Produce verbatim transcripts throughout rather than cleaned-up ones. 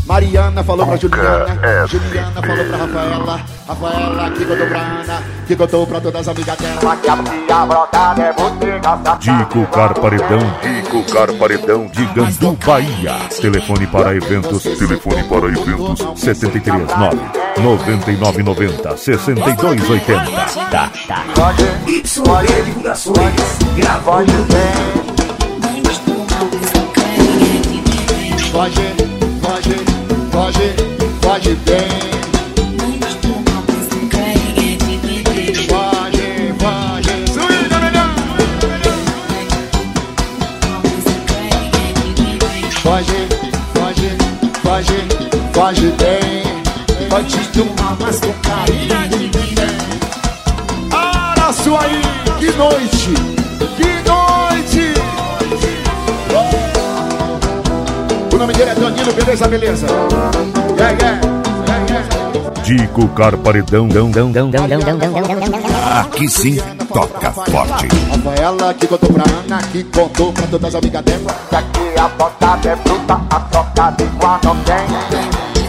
Mariana falou pra Juliana, Juliana falou pra Rafaela, Rafaela que contou pra Ana, que contou pra todas as amigas dela. Dico Carparedão, Dico Carparedão de Gandu, Bahia. Telefone para eventos, telefone para eventos sete três nove, nove nove nove zero, seis dois oito zero. Tá, tá. Y Divulgações, gravando bem. Foge, foge, foge, foge bem. Foge, foge. Suína, melhor. Foge, foge, foge, foge bem. Pode tomar mais com carinho de ninguém. Olha só aí, que noite, que noite. O nome dele é Danilo, beleza, beleza. Yeah, yeah, yeah, yeah. Dico Carparedão, dão, dão, dão, dão, dão, dão, dão. Aqui sim, toca forte. Rafaela que contou pra Ana, que contou pra todas as amigas dela. Que aqui a botada é bruta, a troca de quando tem.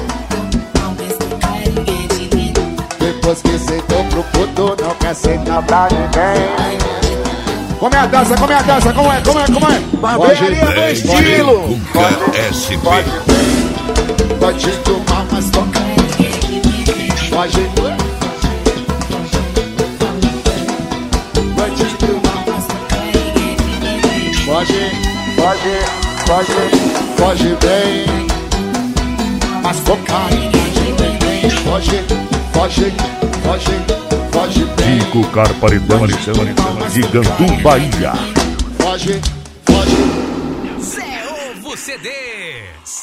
Depois que sentou pro puto, não quer sentar Pra ninguém. Como é a dança, como é a dança, como é, como é, como é? Barbearia do estilo. S P. Pode tomar mais coca. Foge. Pode tomar mais coca. Foge, Foge, foge, foge bem. Mas cocaína de foge, foge, foge, foge bem. Dico Carparedão de Gandu, Bahia. Foge, foge. Zé Ovo C Ds.